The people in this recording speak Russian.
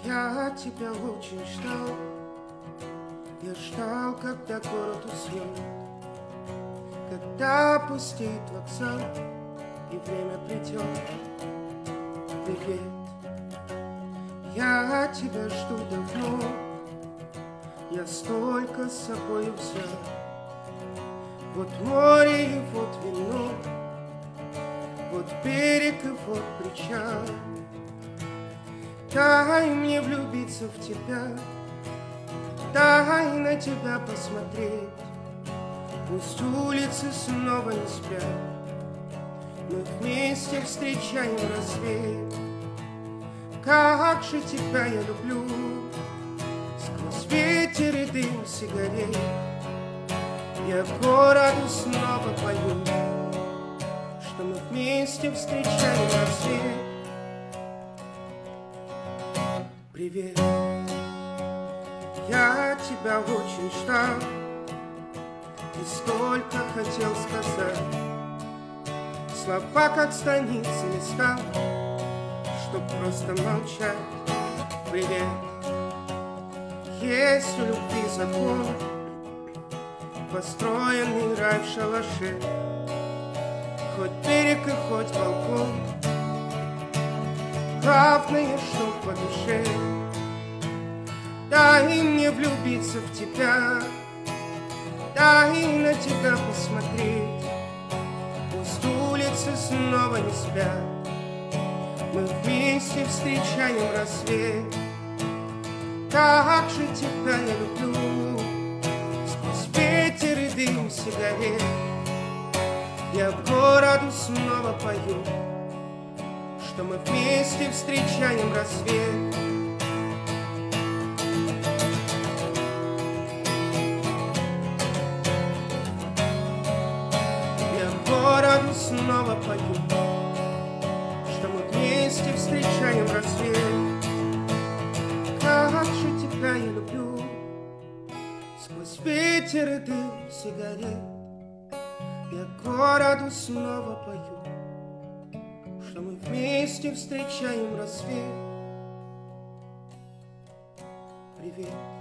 Я тебя очень ждал. Я ждал, когда город уснет, когда пустеет вокзал и время придет. Привет, я тебя жду давно. Я столько с собой взял. Вот море и вот вино, вот берег и вот причал. Дай мне влюбиться в тебя, дай на тебя посмотреть. Пусть улицы снова не спят, мы вместе встречаем рассвет. Как же тебя я люблю, сквозь ветер и дым сигарет. Я городу снова пою, что мы вместе встречаем рассвет. Привет, я тебя очень ждал и столько хотел сказать. Слова, как страницы листа, чтоб просто молчать. Привет, есть у любви закон, построенный рай в шалаше. Хоть берег и хоть балкон, главное, что по душе. Дай мне влюбиться в тебя, дай на тебя посмотреть. Пусть улицы снова не спят, мы вместе встречаем рассвет. Как же тебя я люблю, сквозь ветер и дым сигарет. Я городу снова пою, что мы вместе встречаем рассвет. Я городу снова пою, что мы вместе встречаем рассвет. Как же тебя я люблю, сквозь ветер и дым сигарет. Я городу снова пою, что мы вместе встречаем рассвет. Привет.